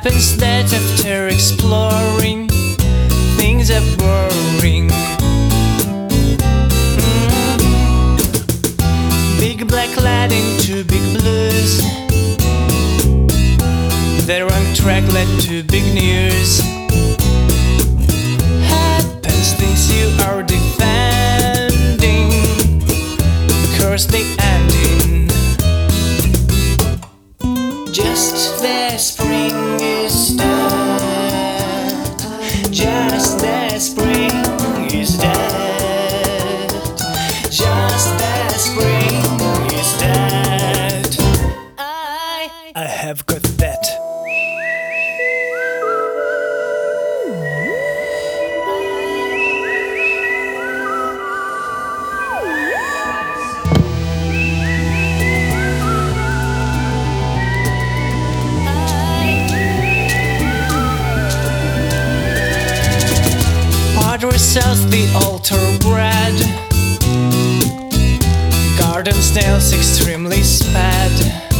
happens that after exploring, things are boring. Big black lad into big blues. The wrong track led to big news. Happens things you are defending, curse the ending. Just the spring is dead. Just the spring is dead. Just the spring is dead. I have got that. Padre sells the altar bread. Garden snails extremely sped.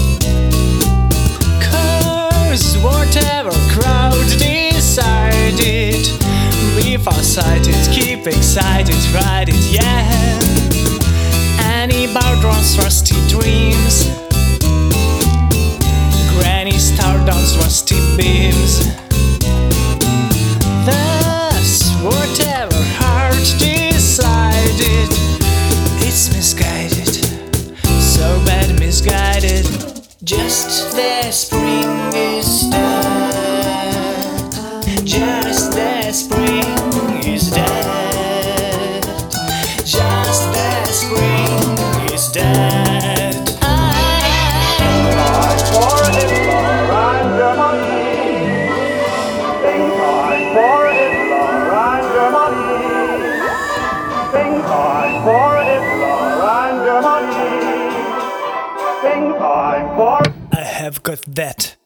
Cause whatever crowd decided, be farsighted, keep excited, ride it, yeah. Any bird runs rusty dreams. Granny star downs rusty beams. Whatever heart decided, it's misguided, so bad misguided. Just the spring is dead. Just the spring is dead. Just the spring is dead. I have got that.